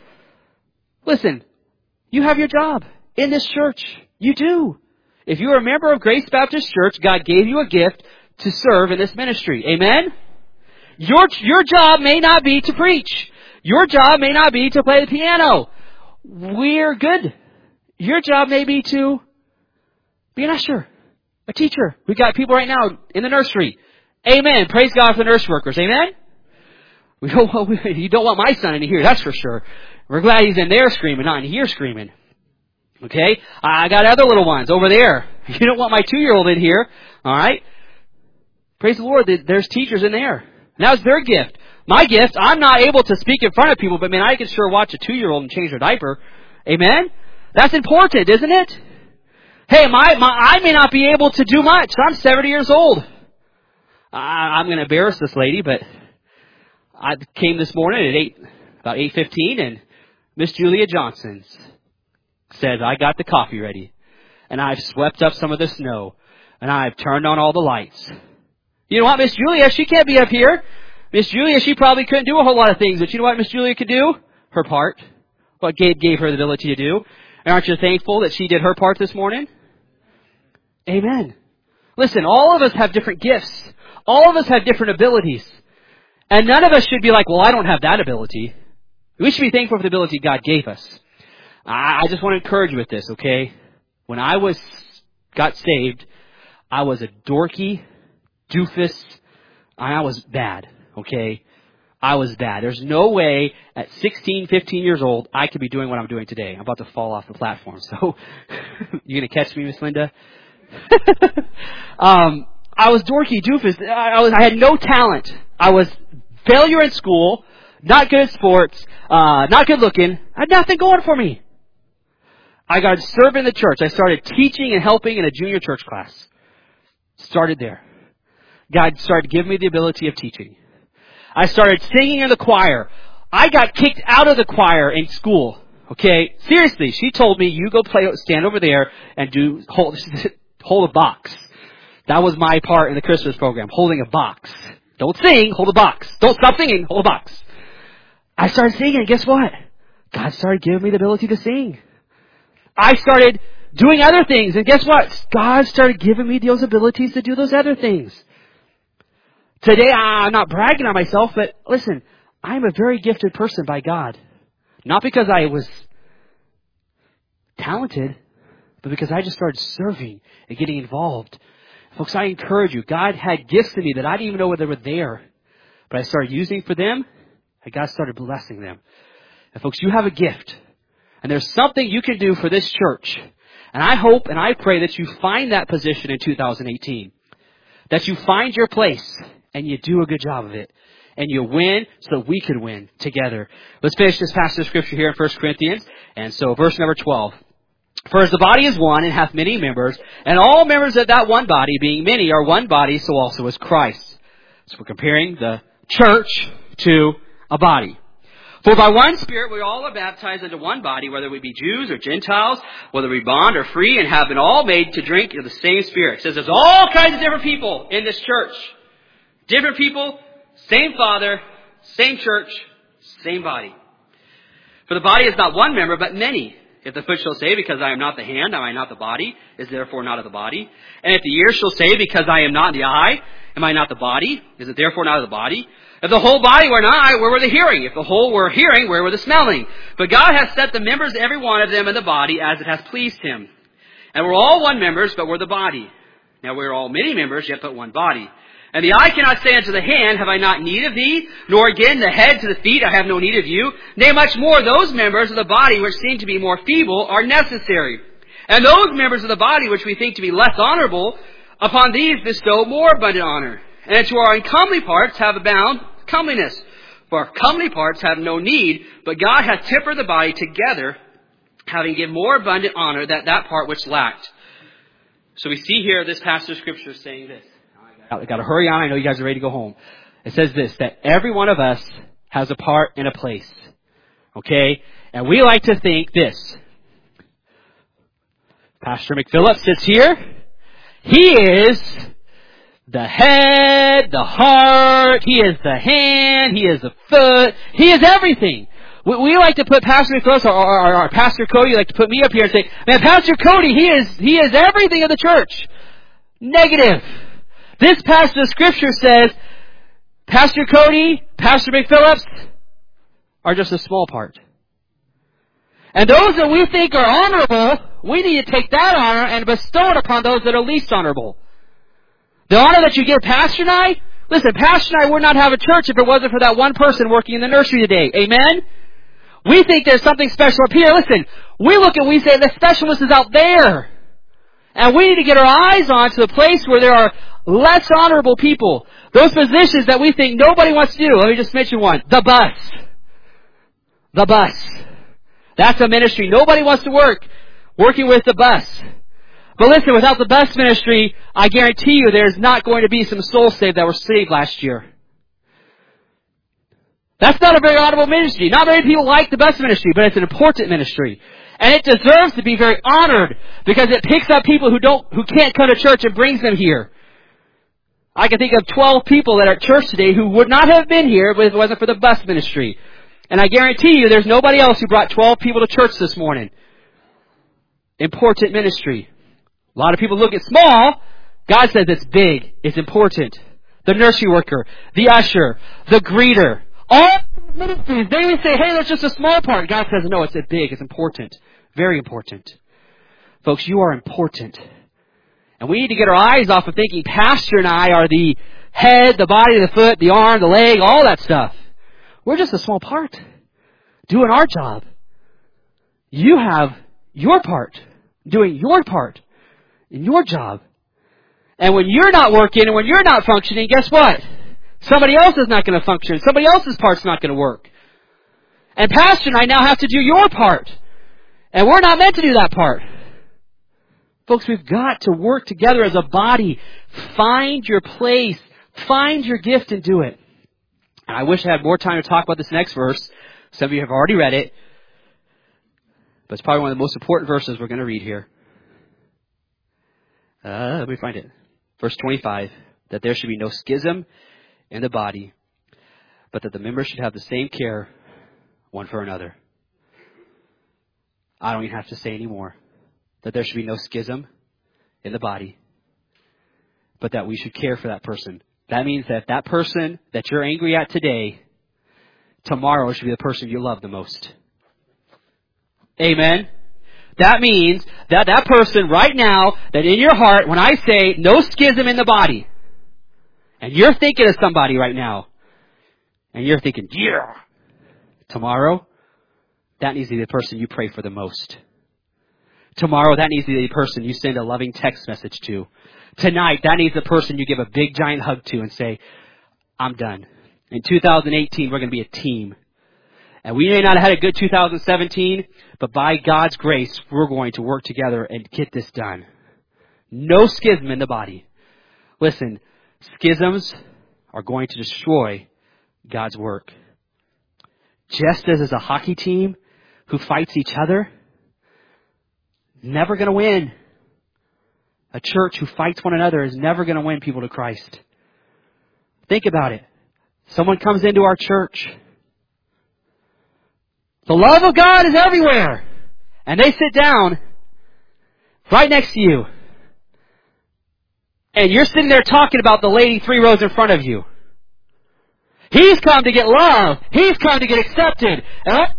listen, you have your job. In this church, you do. If you are a member of Grace Baptist Church, God gave you a gift to serve in this ministry. Amen? Your, your job may not be to preach. Your job may not be to play the piano. We're good. Your job may be to be an usher, a teacher. We've got people right now in the nursery. Amen. Praise God for the nurse workers. Amen? We don't want, you don't want my son in here, that's for sure. We're glad he's in there screaming, not in here screaming. Okay? I got other little ones over there. You don't want my two-year-old in here. All right? Praise the Lord. There's teachers in there. And that was their gift. My gift, I'm not able to speak in front of people, but man, I can sure watch a two-year-old and change their diaper. Amen? That's important, isn't it? Hey, my, my I may not be able to do much. I'm seventy years old. I, I'm going to embarrass this lady, but I came this morning at eight, about eight fifteen, and Miss Julia Johnson said, I got the coffee ready. and I've swept up some of the snow, and I've turned on all the lights. You know what, Miss Julia, she can't be up here. Miss Julia, she probably couldn't do a whole lot of things, but you know what Miss Julia could do? Her part. What Gabe gave her the ability to do. And aren't you thankful that she did her part this morning? Amen. Listen, all of us have different gifts. All of us have different abilities. And none of us should be like, well, I don't have that ability. We should be thankful for the ability God gave us. I just want to encourage you with this, okay? When I was got saved, I was a dorky, doofus, I was bad, okay? I was bad. There's no way at sixteen, fifteen years old I could be doing what I'm doing today. I'm about to fall off the platform. So, you going to catch me, Miss Linda? um, I was dorky, doofus. I, was, I had no talent. I was failure in school, not good at sports, uh, not good looking. I had nothing going for me. I got served in the church. I started teaching and helping in a junior church class. Started there. God started giving me the ability of teaching. I started singing in the choir. I got kicked out of the choir in school. Okay? Seriously, she told me, you go play, stand over there and do, hold, hold a box. That was my part in the Christmas program, holding a box. Don't sing, hold a box. Don't stop singing, hold a box. I started singing, and guess what? God started giving me the ability to sing. I started doing other things, and guess what? God started giving me those abilities to do those other things. Today, I'm not bragging on myself, but listen, I'm a very gifted person by God. Not because I was talented, but because I just started serving and getting involved. Folks, I encourage you, God had gifts in me that I didn't even know whether they were there. But I started using for them, and God started blessing them. And folks, you have a gift. And there's something you can do for this church. And I hope and I pray that you find that position in two thousand eighteen. That you find your place and you do a good job of it. And you win so that we can win together. Let's finish this passage of Scripture here in First Corinthians. And so verse number twelve. For as the body is one and hath many members, and all members of that one body, being many, are one body, so also is Christ. So we're comparing the church to a body. For by one Spirit we all are baptized into one body, whether we be Jews or Gentiles, whether we bond or free, and have been all made to drink of the same Spirit. It says there's all kinds of different people in this church. Different people, same Father, same church, same body. For the body is not one member, but many. If the foot shall say, because I am not the hand, am I not the body, is therefore not of the body. And if the ear shall say, because I am not the eye, am I not the body, is it therefore not of the body? If the whole body were an eye, where were the hearing? If the whole were hearing, where were the smelling? But God hath set the members, every one of them, in the body, as it hath pleased him. And we're all one members, but we're the body. Now we're all many members, yet but one body. And the eye cannot say unto the hand, have I not need of thee? Nor again the head to the feet, I have no need of you. Nay, much more, those members of the body which seem to be more feeble are necessary. And those members of the body which we think to be less honorable, upon these bestow more abundant honor. And to our uncomely parts have abound comeliness. For our comely parts have no need, but God hath tempered the body together, having given more abundant honor that that part which lacked. So we see here this passage of Scripture saying this. I've got to hurry on. I know you guys are ready to go home. It says this, that every one of us has a part and a place. Okay? And we like to think this. Pastor McPhillips sits here. He is the head, the heart. He is the hand. He is the foot. He is everything. We, we like to put Pastor McPhillips or, or, or, or Pastor Cody, like to put me up here and say, man, Pastor Cody, he is, he is everything of the church. Negative. This passage of Scripture says, Pastor Cody, Pastor McPhillips are just a small part. And those that we think are honorable, we need to take that honor and bestow it upon those that are least honorable. The honor that you give Pastor and I, listen, Pastor and I would not have a church if it wasn't for that one person working in the nursery today. Amen? We think there's something special up here. Listen, we look and we say the specialness is out there. And we need to get our eyes on to the place where there are less honorable people. Those positions that we think nobody wants to do. Let me just mention one. The bus. The bus. That's a ministry. Nobody wants to work working with the bus. But listen, without the bus ministry, I guarantee you there's not going to be some souls saved that were saved last year. That's not a very honorable ministry. Not many people like the bus ministry, but it's an important ministry. And it deserves to be very honored because it picks up people who don't, who can't come to church and brings them here. I can think of twelve people that are at church today who would not have been here if it wasn't for the bus ministry. And I guarantee you there's nobody else who brought twelve people to church this morning. Important ministry. A lot of people look at small. God says it's big. It's important. The nursery worker, the usher, the greeter. All ministries, they would say, hey, that's just a small part. God says, no, it's big. It's important. Very important. Folks, you are important. And we need to get our eyes off of thinking Pastor and I are the head, the body, the foot, the arm, the leg, all that stuff. We're just a small part. Doing our job. You have your part. Doing your part. In your job. And when you're not working and when you're not functioning, guess what? Somebody else is not going to function. Somebody else's part's not going to work. And Pastor and I now have to do your part. And we're not meant to do that part. Folks, we've got to work together as a body. Find your place. Find your gift and do it. And I wish I had more time to talk about this next verse. Some of you have already read it. But it's probably one of the most important verses we're going to read here. Uh, let me find it. Verse twenty-five. That there should be no schism in the body, but that the members should have the same care one for another. I don't even have to say any more. That there should be no schism in the body, but that we should care for that person. That means that that person that you're angry at today, tomorrow should be the person you love the most. Amen? That means that that person right now, that in your heart, when I say no schism in the body, and you're thinking of somebody right now, and you're thinking, yeah, tomorrow, that needs to be the person you pray for the most. Tomorrow, that needs to be the person you send a loving text message to. Tonight, that needs the person you give a big giant hug to and say, I'm done. In two thousand eighteen, we're going to be a team. And we may not have had a good two thousand seventeen, but by God's grace, we're going to work together and get this done. No schism in the body. Listen, schisms are going to destroy God's work. Just as as a hockey team who fights each other, never going to win. A church who fights one another is never going to win people to Christ. Think about it. Someone comes into our church. The love of God is everywhere. And they sit down right next to you. And you're sitting there talking about the lady three rows in front of you. He's come to get love. He's come to get accepted. And I...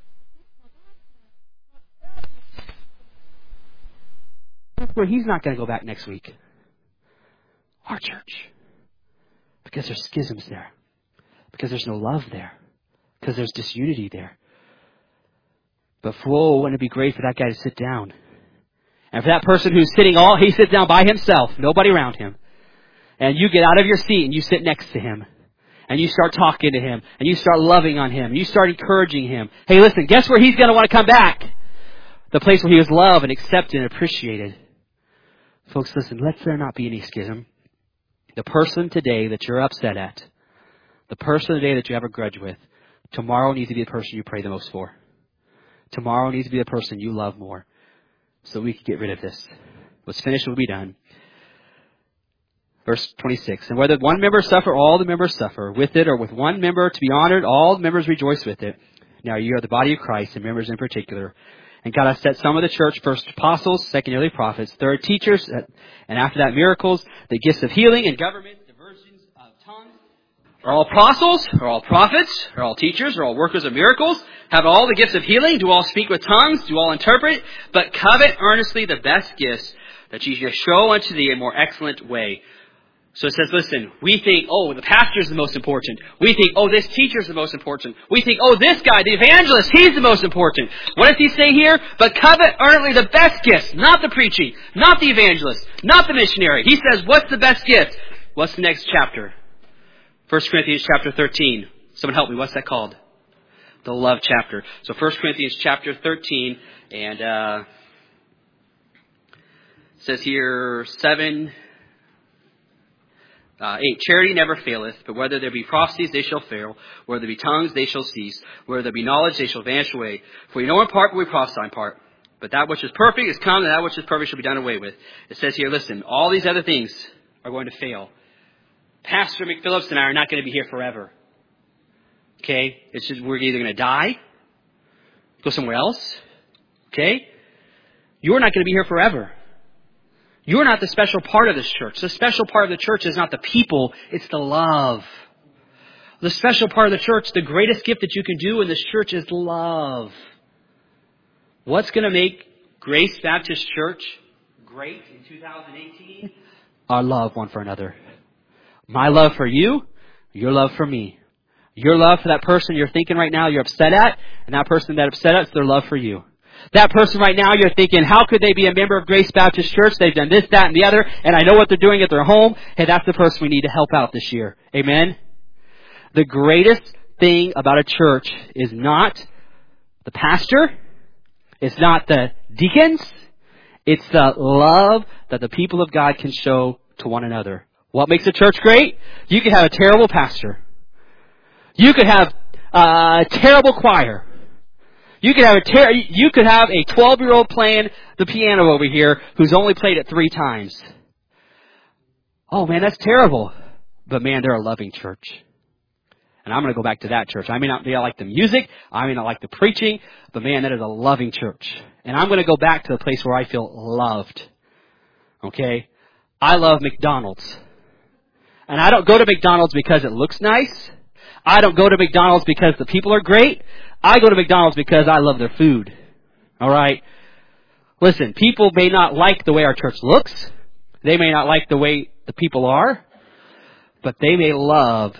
where he's not going to go back next week. Our church. Because there's schisms there. Because there's no love there. Because there's disunity there. But whoa, wouldn't it be great for that guy to sit down? And for that person who's sitting all, he sits down by himself, nobody around him. And you get out of your seat and you sit next to him. And you start talking to him. And you start loving on him. And you start encouraging him. Hey, listen, guess where he's going to want to come back? The place where he was loved and accepted and appreciated. Folks, listen, let there not be any schism. The person today that you're upset at, the person today that you have a grudge with, tomorrow needs to be the person you pray the most for. Tomorrow needs to be the person you love more. So we can get rid of this. What's finished will be done. Verse twenty-six. And whether one member suffer, all the members suffer. With it or with one member to be honored, all the members rejoice with it. Now you are the body of Christ, and members in particular. And God has set some of the church, first apostles, secondarily prophets, third teachers, and after that miracles, the gifts of healing and government, diversions of tongues. Are all apostles? Are all prophets? Are all teachers? Are all workers of miracles? Have all the gifts of healing? Do all speak with tongues? Do all interpret? But covet earnestly the best gifts, that ye shall show unto thee a more excellent way. So it says, listen, we think, oh, the pastor's the most important. We think, oh, this teacher's the most important. We think, oh, this guy, the evangelist, he's the most important. What does he say here? But covet earnestly the best gifts, not the preaching, not the evangelist, not the missionary. He says, what's the best gift? What's the next chapter? First Corinthians chapter thirteen. Someone help me. What's that called? The love chapter. So First Corinthians chapter thirteen, and uh, it says here seven, uh, eight. Charity never faileth, but whether there be prophecies, they shall fail. Whether there be tongues, they shall cease. Whether there be knowledge, they shall vanish away. For we know in part, but we prophesy in part. But that which is perfect is come, and that which is perfect shall be done away with. It says here, listen, all these other things are going to fail. Pastor McPhillips and I are not going to be here forever. Okay? It's just, we're either going to die, go somewhere else. Okay? You're not going to be here forever. You're not the special part of this church. The special part of the church is not the people, it's the love. The special part of the church, the greatest gift that you can do in this church is love. What's going to make Grace Baptist Church great in two thousand eighteen? Our love one for another. My love for you, your love for me. Your love for that person you're thinking right now you're upset at, and that person that upset at, it's their love for you. That person right now, you're thinking, how could they be a member of Grace Baptist Church? They've done this, that, and the other, and I know what they're doing at their home. Hey, that's the person we need to help out this year. Amen? The greatest thing about a church is not the pastor. It's not the deacons. It's the love that the people of God can show to one another. What makes a church great? You could have a terrible pastor. You could have a terrible choir. You could have a ter- you could have a twelve-year-old playing the piano over here who's only played it three times. Oh man, that's terrible. But man, they're a loving church. And I'm going to go back to that church. I may not be like the music, I may not like the preaching, but man, that is a loving church. And I'm going to go back to the place where I feel loved. Okay? I love McDonald's. And I don't go to McDonald's because it looks nice. I don't go to McDonald's because the people are great. I go to McDonald's because I love their food. All right? Listen, people may not like the way our church looks. They may not like the way the people are. But they may love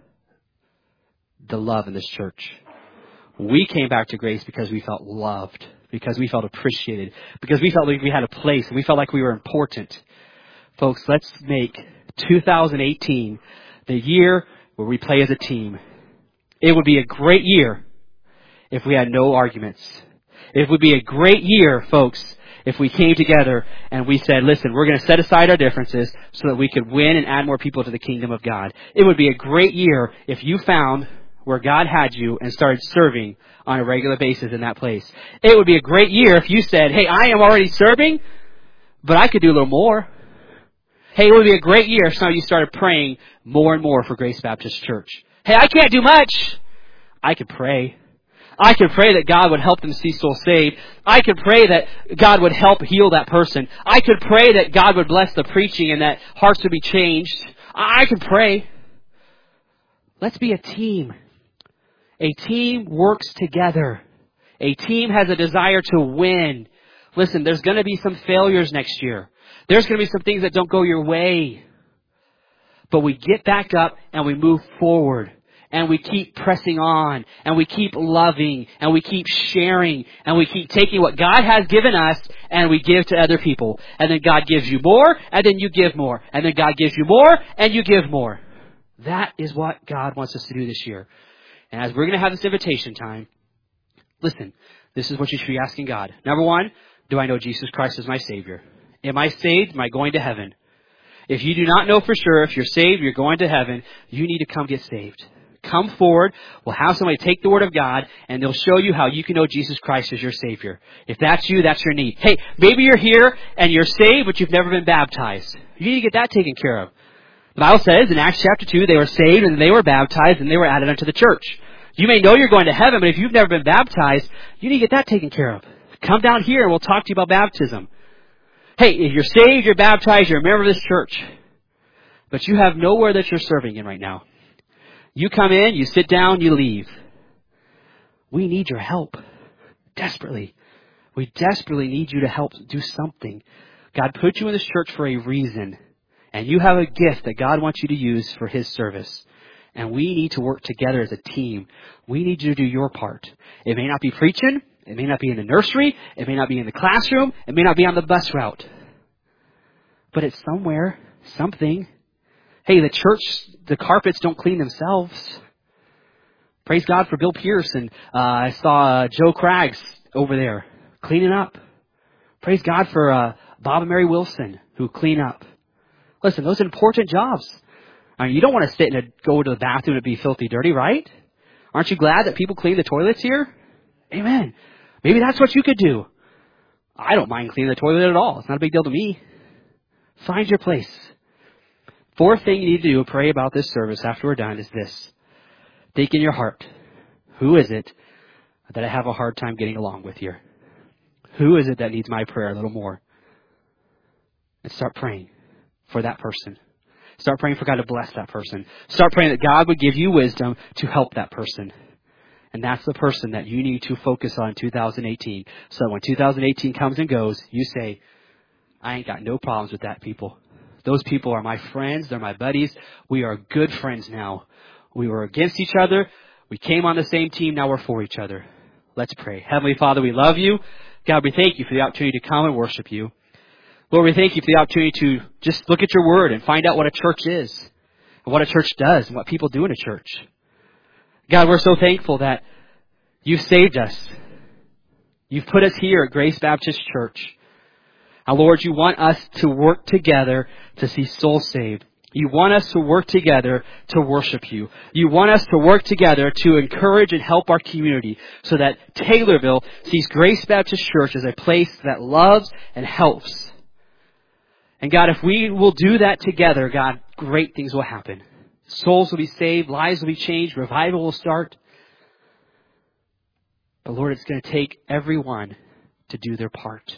the love in this church. We came back to Grace because we felt loved. Because we felt appreciated. Because we felt like we had a place. And we felt like we were important. Folks, let's make two thousand eighteen the year where we play as a team. It would be a great year if we had no arguments. It would be a great year, folks, if we came together and we said, listen, we're going to set aside our differences so that we could win and add more people to the kingdom of God. It would be a great year if you found where God had you and started serving on a regular basis in that place. It would be a great year if you said, hey, I am already serving, but I could do a little more. Hey, it would be a great year if some of you started praying more and more for Grace Baptist Church. Hey, I can't do much. I could pray. I could pray that God would help them see souls saved. I could pray that God would help heal that person. I could pray that God would bless the preaching and that hearts would be changed. I could pray. Let's be a team. A team works together. A team has a desire to win. Listen, there's going to be some failures next year. There's going to be some things that don't go your way. But we get back up and we move forward. And we keep pressing on. And we keep loving. And we keep sharing. And we keep taking what God has given us and we give to other people. And then God gives you more. And then you give more. And then God gives you more. And you give more. That is what God wants us to do this year. And as we're going to have this invitation time, listen, this is what you should be asking God. Number one, do I know Jesus Christ as my Savior? Am I saved? Am I going to heaven? If you do not know for sure if you're saved, you're going to heaven, you need to come get saved. Come forward. We'll have somebody take the Word of God, and they'll show you how you can know Jesus Christ as your Savior. If that's you, that's your need. Hey, maybe you're here and you're saved, but you've never been baptized. You need to get that taken care of. The Bible says in Acts chapter two, they were saved and they were baptized and they were added unto the church. You may know you're going to heaven, but if you've never been baptized, you need to get that taken care of. Come down here and we'll talk to you about baptism. Hey, if you're saved, you're baptized, you're a member of this church, but you have nowhere that you're serving in right now. You come in, you sit down, you leave. We need your help. Desperately. We desperately need you to help do something. God put you in this church for a reason. And you have a gift that God wants you to use for His service. And we need to work together as a team. We need you to do your part. It may not be preaching. It may not be in the nursery. It may not be in the classroom. It may not be on the bus route. But it's somewhere, something. Hey, the church, the carpets don't clean themselves. Praise God for Bill Pierce. And uh, I saw uh, Joe Craggs over there cleaning up. Praise God for uh, Bob and Mary Wilson who clean up. Listen, those are important jobs. I mean, you don't want to sit and go to the bathroom and be filthy dirty, right? Aren't you glad that people clean the toilets here? Amen. Maybe that's what you could do. I don't mind cleaning the toilet at all. It's not a big deal to me. Find your place. Fourth thing you need to do, pray about this service after we're done, is this. Think in your heart, who is it that I have a hard time getting along with here? Who is it that needs my prayer a little more? And start praying for that person. Start praying for God to bless that person. Start praying that God would give you wisdom to help that person. And that's the person that you need to focus on in two thousand eighteen. So that when two thousand eighteen comes and goes, you say, I ain't got no problems with that people. Those people are my friends. They're my buddies. We are good friends now. We were against each other. We came on the same team. Now we're for each other. Let's pray. Heavenly Father, we love you. God, we thank you for the opportunity to come and worship you. Lord, we thank you for the opportunity to just look at your word and find out what a church is and what a church does and what people do in a church. God, we're so thankful that you've saved us. You've put us here at Grace Baptist Church. And Lord, you want us to work together to see souls saved. You want us to work together to worship you. You want us to work together to encourage and help our community so that Taylorville sees Grace Baptist Church as a place that loves and helps. And God, if we will do that together, God, great things will happen. Souls will be saved, lives will be changed, revival will start. But Lord, it's going to take everyone to do their part.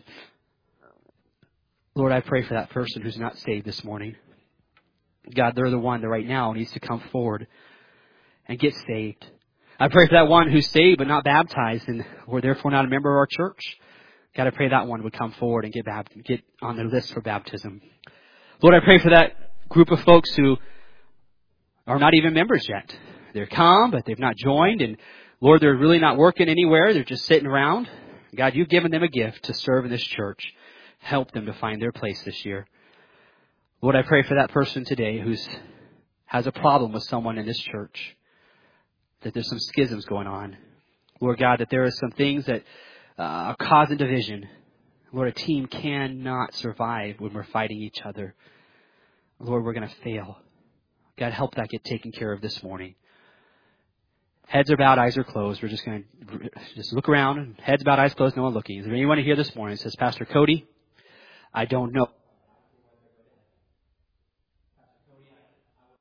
Lord, I pray for that person who's not saved this morning. God, they're the one that right now needs to come forward and get saved. I pray for that one who's saved but not baptized and or therefore not a member of our church. God, I pray that one would come forward and get bap- get on the list for baptism. Lord, I pray for that group of folks who are not even members yet. They're come, but they've not joined. And Lord, they're really not working anywhere. They're just sitting around. God, you've given them a gift to serve in this church. Help them to find their place this year. Lord, I pray for that person today who's has a problem with someone in this church, that there's some schisms going on. Lord God, that there are some things that uh, are causing division. Lord, a team cannot survive when we're fighting each other. Lord, we're going to fail. God, help that get taken care of this morning. Heads are bowed, eyes are closed. We're just going to just look around. Heads bowed, eyes closed, no one looking. Is there anyone here this morning that says, Pastor Cody, I don't know